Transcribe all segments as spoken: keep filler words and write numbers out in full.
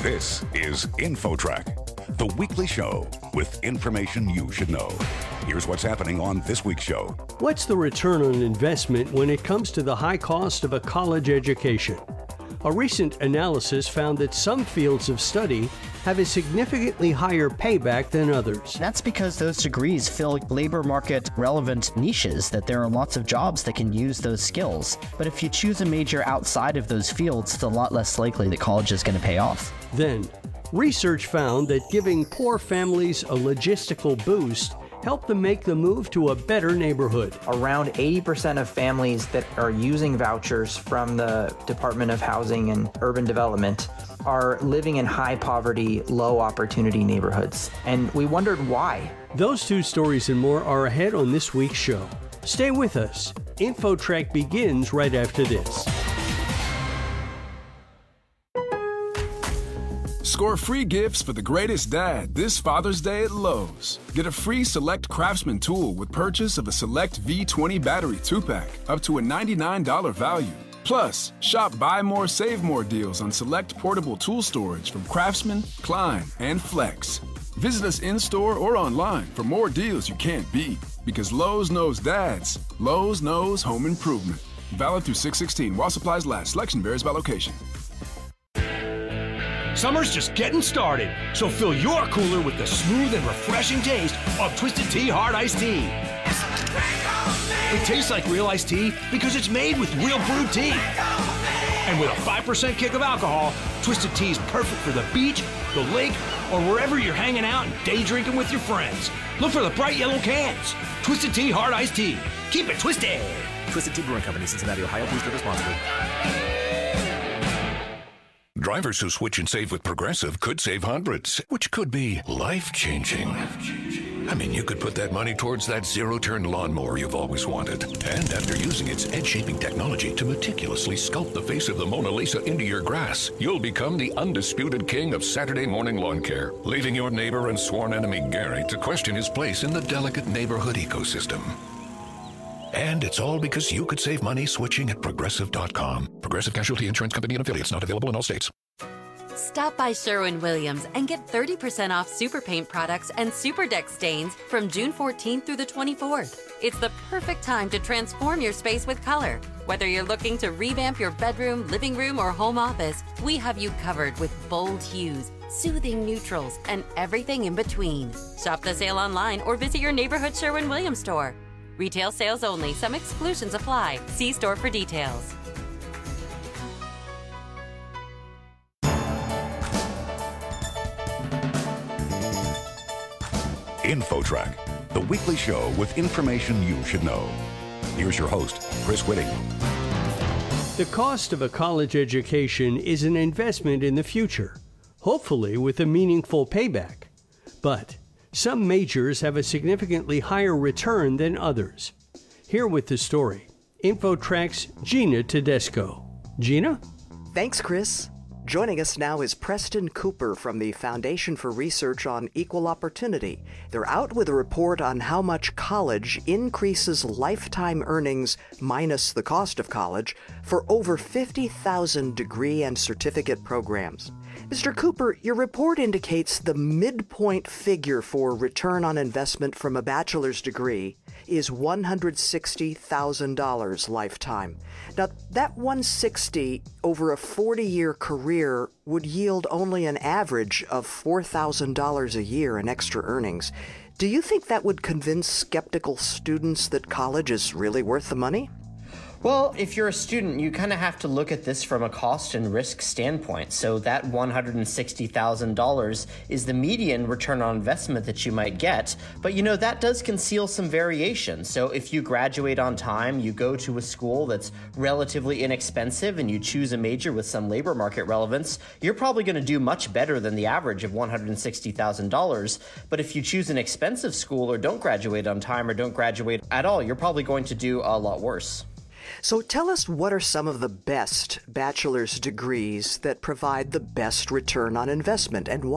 This is InfoTrack, the weekly show with information you should know. Here's what's happening on this week's show. What's the return on investment when it comes to the high cost of a college education? A recent analysis found that some fields of study have a significantly higher payback than others. That's because those degrees fill labor market relevant niches, that there are lots of jobs that can use those skills. But if you choose a major outside of those fields, it's a lot less likely that college is going to pay off. Then, research found that giving poor families a logistical boost helped them make the move to a better neighborhood. Around eighty percent of families that are using vouchers from the Department of Housing and Urban Development are living in high poverty, low opportunity neighborhoods. And we wondered why. Those two stories and more are ahead on this week's show. Stay with us. InfoTrack begins right after this. Score free gifts for the greatest dad this Father's Day at Lowe's. Get a free Select Craftsman tool with purchase of a Select V twenty battery two-pack, up to a ninety-nine dollars value. Plus, shop Buy More, Save More deals on select portable tool storage from Craftsman, Klein, and Flex. Visit us in-store or online for more deals you can't beat. Because Lowe's knows dads. Lowe's knows home improvement. Valid through six sixteen while supplies last. Selection varies by location. Summer's just getting started, so fill your cooler with the smooth and refreshing taste of Twisted Tea Hard Iced Tea. It tastes like real iced tea because it's made with real brewed tea. And with a five percent kick of alcohol, Twisted Tea is perfect for the beach, the lake, or wherever you're hanging out and day drinking with your friends. Look for the bright yellow cans. Twisted Tea Hard Iced Tea. Keep it twisted. Twisted Tea Brewing Company, Cincinnati, Ohio. Please drink responsibly. Drivers who switch and save with Progressive could save hundreds, which could be life-changing. I mean, you could put that money towards that zero-turn lawnmower you've always wanted. And after using its edge-shaping technology to meticulously sculpt the face of the Mona Lisa into your grass, you'll become the undisputed king of Saturday morning lawn care, leaving your neighbor and sworn enemy Gary to question his place in the delicate neighborhood ecosystem. And it's all because you could save money switching at Progressive dot com. Progressive Casualty Insurance Company and affiliates, not available in all states. Stop by Sherwin-Williams and get thirty percent off Super Paint products and Super Deck stains from June fourteenth through the twenty-fourth. It's the perfect time to transform your space with color. Whether you're looking to revamp your bedroom, living room, or home office, we have you covered with bold hues, soothing neutrals, and everything in between. Shop the sale online or visit your neighborhood Sherwin-Williams store. Retail sales only. Some exclusions apply. See store for details. InfoTrack, the weekly show with information you should know. Here's your host, Chris Whitting. The cost of a college education is an investment in the future, hopefully with a meaningful payback. But some majors have a significantly higher return than others. Here with the story, InfoTrack's Gina Tedesco. Gina? Thanks, Chris. Joining us now is Preston Cooper from the Foundation for Research on Equal Opportunity. They're out with a report on how much college increases lifetime earnings minus the cost of college for over fifty thousand degree and certificate programs. Mister Cooper, your report indicates the midpoint figure for return on investment from a bachelor's degree is one hundred sixty thousand dollars lifetime. Now, that one hundred sixty thousand dollars over a forty-year career would yield only an average of four thousand dollars a year in extra earnings. Do you think that would convince skeptical students that college is really worth the money? Well, if you're a student, you kind of have to look at this from a cost and risk standpoint. So that one hundred sixty thousand dollars is the median return on investment that you might get. But, you know, that does conceal some variation. So if you graduate on time, you go to a school that's relatively inexpensive, and you choose a major with some labor market relevance, you're probably going to do much better than the average of one hundred sixty thousand dollars. But if you choose an expensive school or don't graduate on time or don't graduate at all, you're probably going to do a lot worse. So tell us, what are some of the best bachelor's degrees that provide the best return on investment, and why?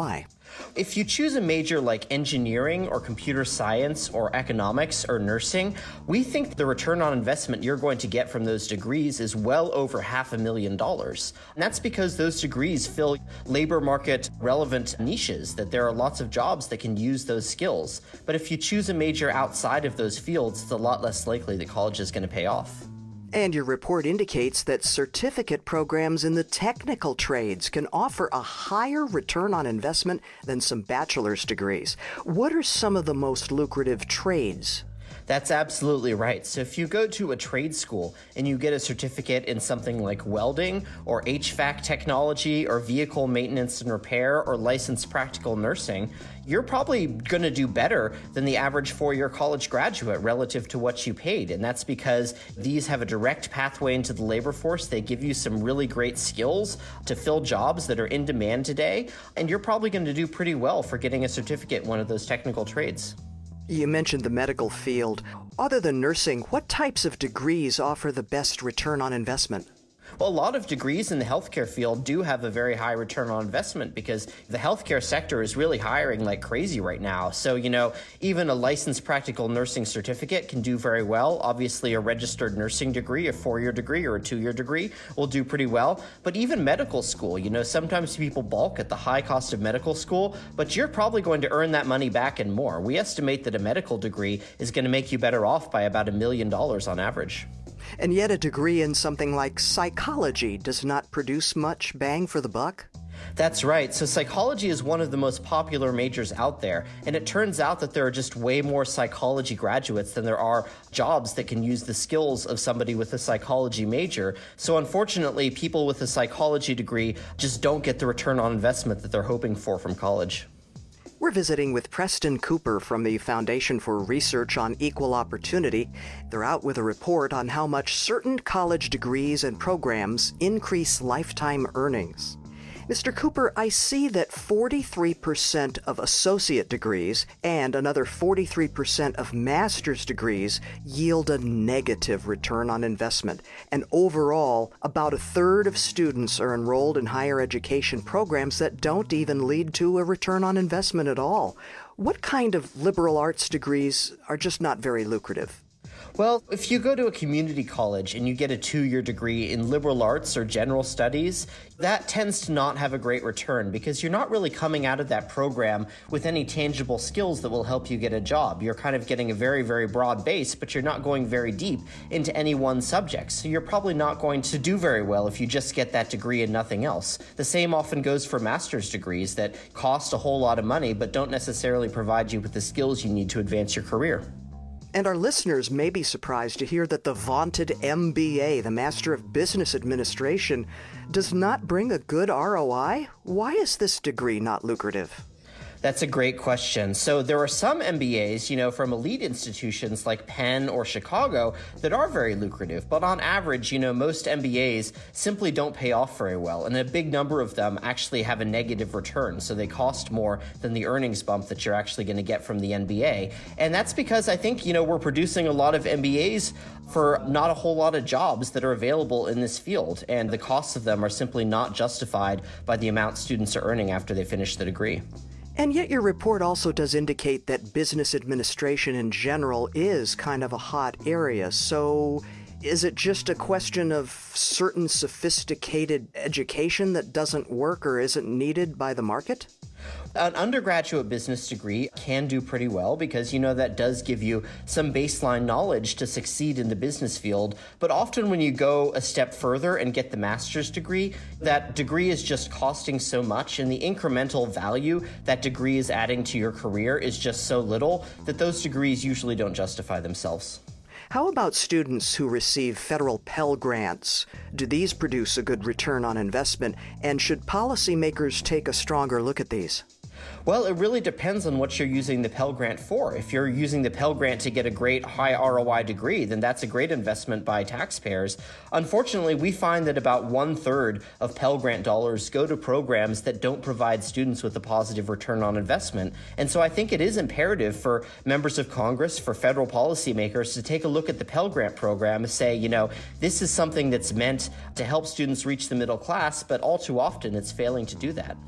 If you choose a major like engineering or computer science or economics or nursing, we think the return on investment you're going to get from those degrees is well over half a million dollars. And that's because those degrees fill labor market relevant niches, that there are lots of jobs that can use those skills. But if you choose a major outside of those fields, it's a lot less likely that college is going to pay off. And your report indicates that certificate programs in the technical trades can offer a higher return on investment than some bachelor's degrees. What are some of the most lucrative trades? That's absolutely right. So if you go to a trade school and you get a certificate in something like welding or H V A C technology or vehicle maintenance and repair or licensed practical nursing, you're probably going to do better than the average four-year college graduate relative to what you paid. And that's because these have a direct pathway into the labor force. They give you some really great skills to fill jobs that are in demand today. And you're probably going to do pretty well for getting a certificate in one of those technical trades. You mentioned the medical field. Other than nursing, what types of degrees offer the best return on investment? Well, a lot of degrees in the healthcare field do have a very high return on investment because the healthcare sector is really hiring like crazy right now. So, you know, even a licensed practical nursing certificate can do very well. Obviously, a registered nursing degree, a four-year degree or a two-year degree will do pretty well. But even medical school, you know, sometimes people balk at the high cost of medical school, but you're probably going to earn that money back and more. We estimate that a medical degree is going to make you better off by about a million dollars on average. And yet a degree in something like psychology does not produce much bang for the buck? That's right. So psychology is one of the most popular majors out there. And it turns out that there are just way more psychology graduates than there are jobs that can use the skills of somebody with a psychology major. So unfortunately, people with a psychology degree just don't get the return on investment that they're hoping for from college. We're visiting with Preston Cooper from the Foundation for Research on Equal Opportunity. They're out with a report on how much certain college degrees and programs increase lifetime earnings. Mister Cooper, I see that forty-three percent of associate degrees and another forty-three percent of master's degrees yield a negative return on investment. And overall, about a third of students are enrolled in higher education programs that don't even lead to a return on investment at all. What kind of liberal arts degrees are just not very lucrative? Well, if you go to a community college and you get a two-year degree in liberal arts or general studies, that tends to not have a great return because you're not really coming out of that program with any tangible skills that will help you get a job. You're kind of getting a very, very broad base, but you're not going very deep into any one subject. So you're probably not going to do very well if you just get that degree and nothing else. The same often goes for master's degrees that cost a whole lot of money but don't necessarily provide you with the skills you need to advance your career. And our listeners may be surprised to hear that the vaunted M B A, the Master of Business Administration, does not bring a good R O I. Why is this degree not lucrative? That's a great question. So there are some M B As, you know, from elite institutions like Penn or Chicago that are very lucrative. But on average, you know, most M B As simply don't pay off very well. And a big number of them actually have a negative return. So they cost more than the earnings bump that you're actually going to get from the M B A. And that's because I think, you know, we're producing a lot of M B As for not a whole lot of jobs that are available in this field. And the costs of them are simply not justified by the amount students are earning after they finish the degree. And yet your report also does indicate that business administration in general is kind of a hot area. So is it just a question of certain sophisticated education that doesn't work or isn't needed by the market? An undergraduate business degree can do pretty well because, you know, that does give you some baseline knowledge to succeed in the business field. But often when you go a step further and get the master's degree, that degree is just costing so much and the incremental value that degree is adding to your career is just so little that those degrees usually don't justify themselves. How about students who receive federal Pell Grants? Do these produce a good return on investment? And should policymakers take a stronger look at these? Well, it really depends on what you're using the Pell Grant for. If you're using the Pell Grant to get a great high R O I degree, then that's a great investment by taxpayers. Unfortunately, we find that about one third of Pell Grant dollars go to programs that don't provide students with a positive return on investment. And so I think it is imperative for members of Congress, for federal policymakers to take a look at the Pell Grant program and say, you know, this is something that's meant to help students reach the middle class, but all too often it's failing to do that.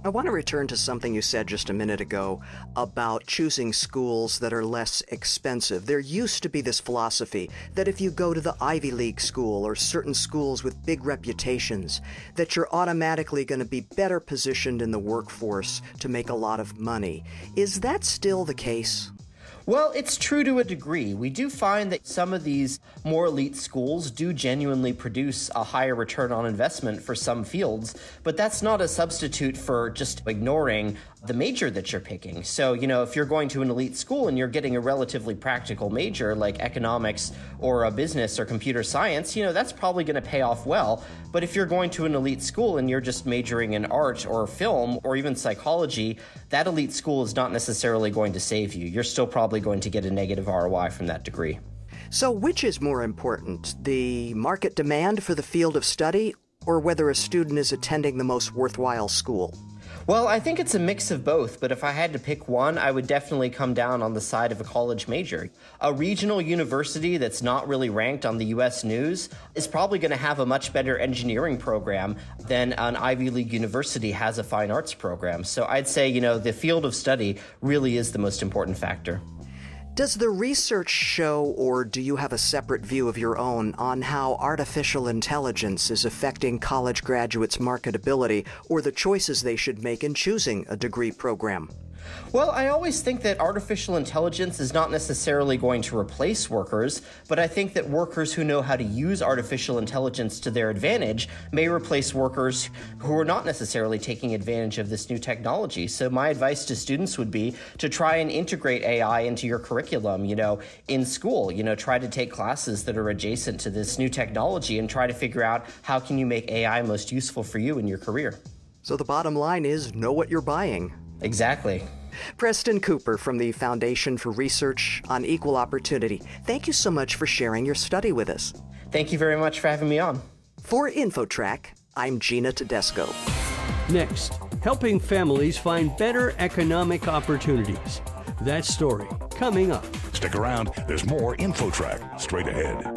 I want to return to something you said just a minute ago about choosing schools that are less expensive. There used to be this philosophy that if you go to the Ivy League school or certain schools with big reputations, that you're automatically going to be better positioned in the workforce to make a lot of money. Is that still the case? Well, it's true to a degree. We do find that some of these more elite schools do genuinely produce a higher return on investment for some fields, but that's not a substitute for just ignoring the major that you're picking. So, you know, if you're going to an elite school and you're getting a relatively practical major like economics or a business or computer science, you know, that's probably going to pay off well. But if you're going to an elite school and you're just majoring in art or film or even psychology, that elite school is not necessarily going to save you. You're still probably going to get a negative R O I from that degree. So which is more important, the market demand for the field of study or whether a student is attending the most worthwhile school? Well, I think it's a mix of both, but if I had to pick one, I would definitely come down on the side of a college major. A regional university that's not really ranked on the U S News is probably going to have a much better engineering program than an Ivy League university has a fine arts program. So I'd say, you know, the field of study really is the most important factor. Does the research show, or do you have a separate view of your own, on how artificial intelligence is affecting college graduates' marketability or the choices they should make in choosing a degree program? Well, I always think that artificial intelligence is not necessarily going to replace workers, but I think that workers who know how to use artificial intelligence to their advantage may replace workers who are not necessarily taking advantage of this new technology. So my advice to students would be to try and integrate A I into your curriculum, you know, in school. You know, try to take classes that are adjacent to this new technology and try to figure out how can you make A I most useful for you in your career. So the bottom line is know what you're buying. Exactly. Preston Cooper from the Foundation for Research on Equal Opportunity. Thank you so much for sharing your study with us. Thank you very much for having me on. For InfoTrack, I'm Gina Tedesco. Next, helping families find better economic opportunities. That story coming up. Stick around. There's more InfoTrack straight ahead.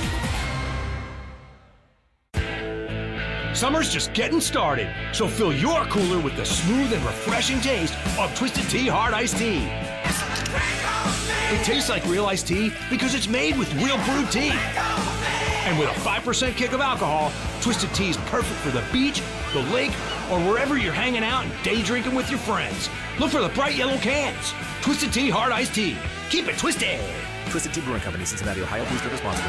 Summer's just getting started, so fill your cooler with the smooth and refreshing taste of Twisted Tea Hard Iced Tea. It tastes like real iced tea because it's made with real brewed tea. And with a five percent kick of alcohol, Twisted Tea is perfect for the beach, the lake, or wherever you're hanging out and day drinking with your friends. Look for the bright yellow cans. Twisted Tea Hard Iced Tea. Keep it twisted. Twisted Tea Brewing Company, Cincinnati, Ohio. Please drink responsibly.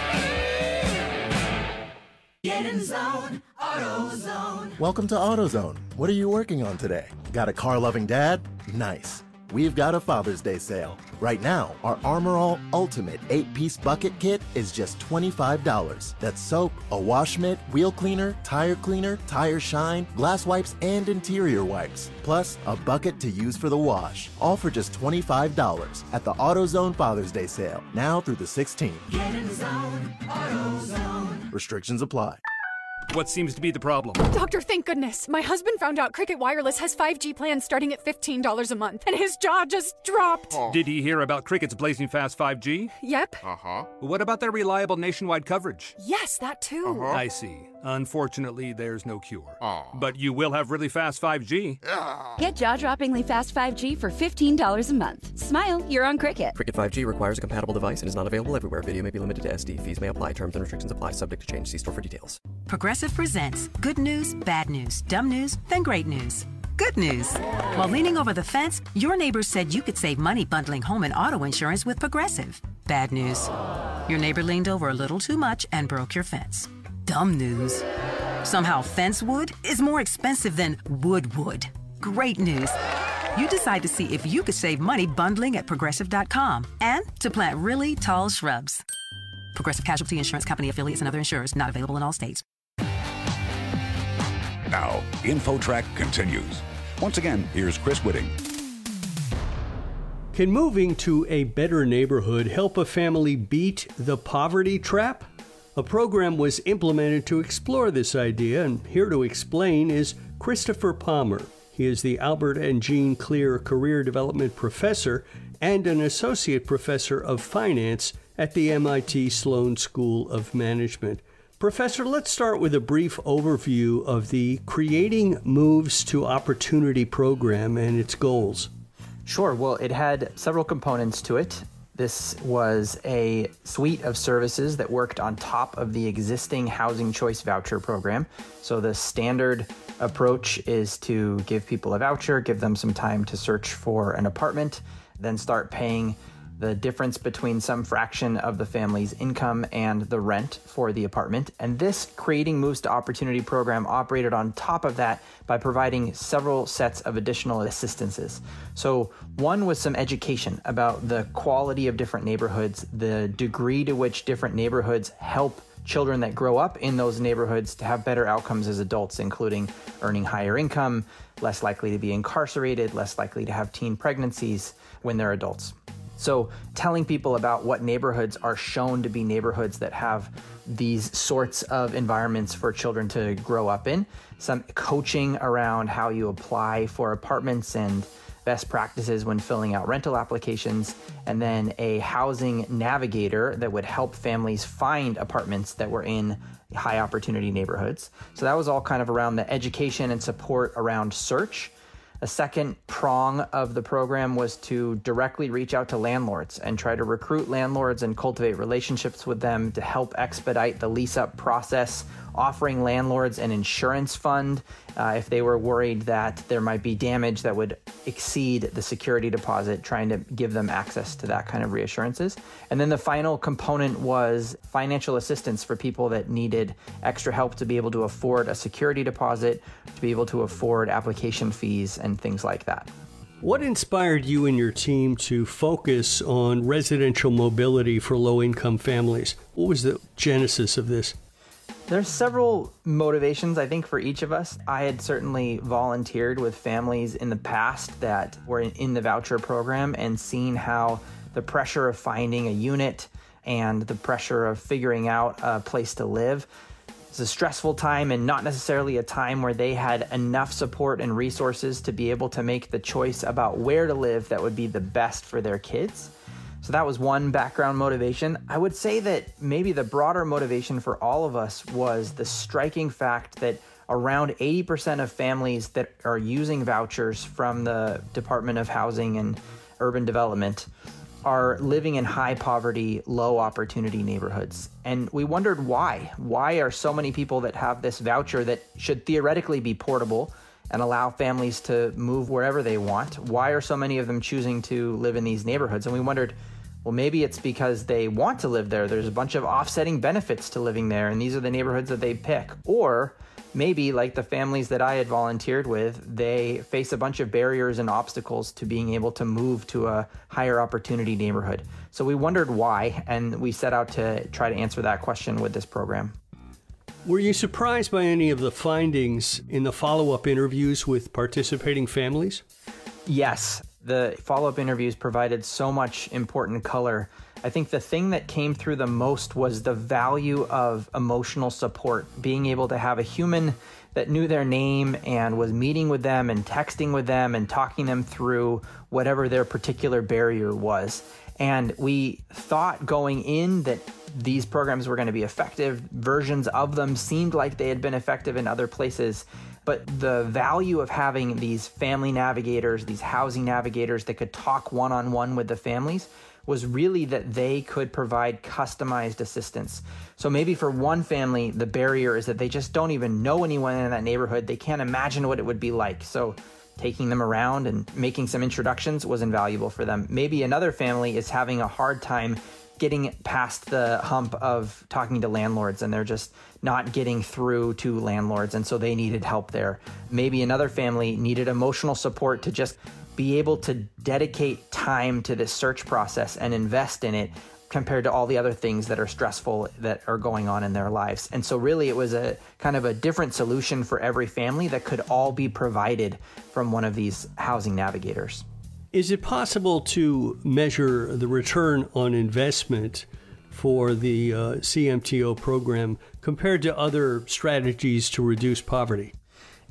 Get in zone, AutoZone. Welcome to AutoZone. What are you working on today? Got a car-loving dad? Nice. We've got a Father's Day sale. Right now, our Armor All Ultimate eight-piece bucket kit is just twenty-five dollars. That's soap, a wash mitt, wheel cleaner, tire cleaner, tire shine, glass wipes, and interior wipes. Plus, a bucket to use for the wash. All for just twenty-five dollars at the AutoZone Father's Day sale. Now through the sixteenth. Get in zone, AutoZone. Restrictions apply. What seems to be the problem? Doctor, thank goodness. My husband found out Cricket Wireless has five G plans starting at fifteen dollars a month, and his jaw just dropped. Oh. Did he hear about Cricket's blazing fast five G? Yep. Uh-huh. What about their reliable nationwide coverage? Yes, that too. Uh-huh. I see. Unfortunately, there's no cure. Oh. But you will have really fast five G. Get jaw-droppingly fast five G for fifteen dollars a month. Smile, you're on Cricket. Cricket five G requires a compatible device and is not available everywhere. Video may be limited to S D. Fees may apply. Terms and restrictions apply. Subject to change. See store for details. Progressive presents good news, bad news, dumb news, then great news. Good news. While leaning over the fence, your neighbors said you could save money bundling home and auto insurance with Progressive. Bad news. Your neighbor leaned over a little too much and broke your fence. Dumb news. Somehow fence wood is more expensive than wood wood. Great news. You decide to see if you could save money bundling at Progressive dot com and to plant really tall shrubs. Progressive Casualty Insurance Company affiliates and other insurers not available in all states. Now, InfoTrack continues. Once again, here's Chris Whitting. Can moving to a better neighborhood help a family beat the poverty trap? A program was implemented to explore this idea, and here to explain is Christopher Palmer. He is the Albert and Jean Clear Career Development Professor and an Associate Professor of Finance at the M I T Sloan School of Management. Professor, let's start with a brief overview of the Creating Moves to Opportunity program and its goals. Sure. Well, it had several components to it. This was a suite of services that worked on top of the existing Housing Choice Voucher program. So the standard approach is to give people a voucher, give them some time to search for an apartment, then start paying the difference between some fraction of the family's income and the rent for the apartment. And this Creating Moves to Opportunity program operated on top of that by providing several sets of additional assistances. So one was some education about the quality of different neighborhoods, the degree to which different neighborhoods help children that grow up in those neighborhoods to have better outcomes as adults, including earning higher income, less likely to be incarcerated, less likely to have teen pregnancies when they're adults. So telling people about what neighborhoods are shown to be neighborhoods that have these sorts of environments for children to grow up in, some coaching around how you apply for apartments and best practices when filling out rental applications, and then a housing navigator that would help families find apartments that were in high opportunity neighborhoods. So that was all kind of around the education and support around search. A second prong of the program was to directly reach out to landlords and try to recruit landlords and cultivate relationships with them to help expedite the lease-up process, offering landlords an insurance fund uh, if they were worried that there might be damage that would exceed the security deposit, trying to give them access to that kind of reassurances. And then the final component was financial assistance for people that needed extra help to be able to afford a security deposit, to be able to afford application fees and things like that. What inspired you and your team to focus on residential mobility for low-income families? What was the genesis of this? There's several motivations, I think, for each of us. I had certainly volunteered with families in the past that were in the voucher program and seen how the pressure of finding a unit and the pressure of figuring out a place to live is a stressful time, and not necessarily a time where they had enough support and resources to be able to make the choice about where to live that would be the best for their kids. So that was one background motivation. I would say that maybe the broader motivation for all of us was the striking fact that around eighty percent of families that are using vouchers from the Department of Housing and Urban Development are living in high poverty, low opportunity neighborhoods. And we wondered why. Why are so many people that have this voucher that should theoretically be portable and allow families to move wherever they want? Why are so many of them choosing to live in these neighborhoods? And we wondered, well, maybe it's because they want to live there. There's a bunch of offsetting benefits to living there, and these are the neighborhoods that they pick. Or maybe, like the families that I had volunteered with, they face a bunch of barriers and obstacles to being able to move to a higher opportunity neighborhood. So we wondered why, and we set out to try to answer that question with this program. Were you surprised by any of the findings in the follow-up interviews with participating families? Yes. The follow-up interviews provided so much important color. I think the thing that came through the most was the value of emotional support, being able to have a human that knew their name and was meeting with them and texting with them and talking them through whatever their particular barrier was. And we thought going in that these programs were going to be effective. Versions of them seemed like they had been effective in other places. But the value of having these family navigators, these housing navigators that could talk one-on-one with the families was really that they could provide customized assistance. So maybe for one family, the barrier is that they just don't even know anyone in that neighborhood. They can't imagine what it would be like. So taking them around and making some introductions was invaluable for them. Maybe another family is having a hard time getting past the hump of talking to landlords, and they're just not getting through to landlords, and so they needed help there. Maybe another family needed emotional support to just be able to dedicate time to this search process and invest in it compared to all the other things that are stressful that are going on in their lives. And so really it was a kind of a different solution for every family that could all be provided from one of these housing navigators. Is it possible to measure the return on investment for the uh, C M T O program compared to other strategies to reduce poverty?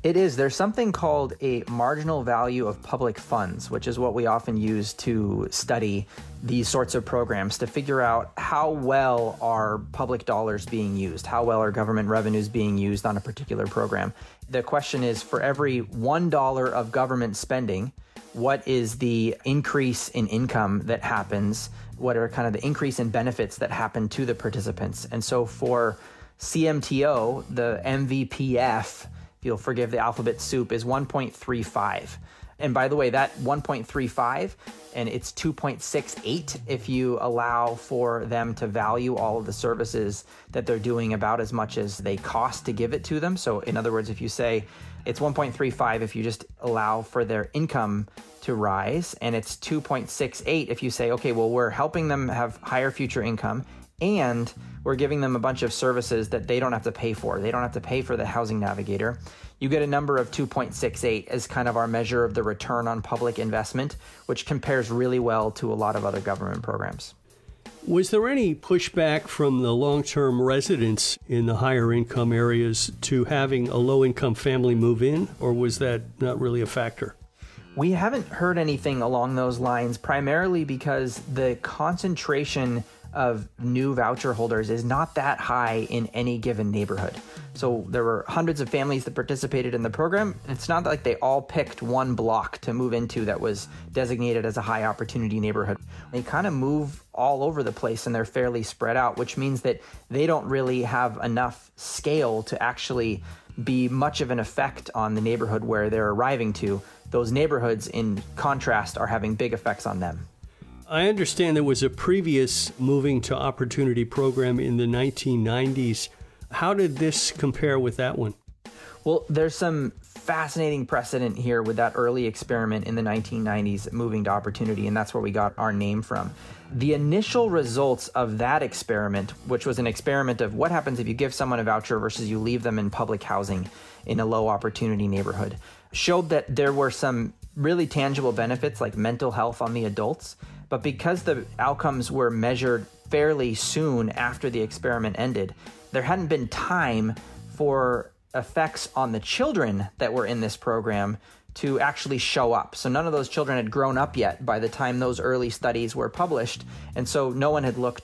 It is. There's something called a marginal value of public funds, which is what we often use to study these sorts of programs to figure out how well are public dollars being used, how well are government revenues being used on a particular program. The question is, for every one dollar of government spending, what is the increase in income that happens? What are kind of the increase in benefits that happen to the participants? And so for C M T O, the M V P F, if you'll forgive the alphabet soup, is one point three five. And by the way, that one point three five, and it's two point six eight if you allow for them to value all of the services that they're doing about as much as they cost to give it to them. So in other words, if you say it's one point three five if you just allow for their income to rise, and it's two point six eight if you say, okay, well, we're helping them have higher future income, and we're giving them a bunch of services that they don't have to pay for. They don't have to pay for the Housing Navigator. You get a number of two point six eight as kind of our measure of the return on public investment, which compares really well to a lot of other government programs. Was there any pushback from the long-term residents in the higher income areas to having a low-income family move in, or was that not really a factor? We haven't heard anything along those lines, primarily because the concentration of new voucher holders is not that high in any given neighborhood. So there were hundreds of families that participated in the program. It's not like they all picked one block to move into that was designated as a high opportunity neighborhood. They kind of move all over the place and they're fairly spread out, which means that they don't really have enough scale to actually be much of an effect on the neighborhood where they're arriving to. Those neighborhoods, in contrast, are having big effects on them. I understand there was a previous Moving to Opportunity program in the nineteen nineties. How did this compare with that one? Well, there's some fascinating precedent here with that early experiment in the nineteen nineties, Moving to Opportunity, and that's where we got our name from. The initial results of that experiment, which was an experiment of what happens if you give someone a voucher versus you leave them in public housing in a low opportunity neighborhood, showed that there were some really tangible benefits like mental health on the adults. But because the outcomes were measured fairly soon after the experiment ended, there hadn't been time for effects on the children that were in this program to actually show up. So none of those children had grown up yet by the time those early studies were published. And so no one had looked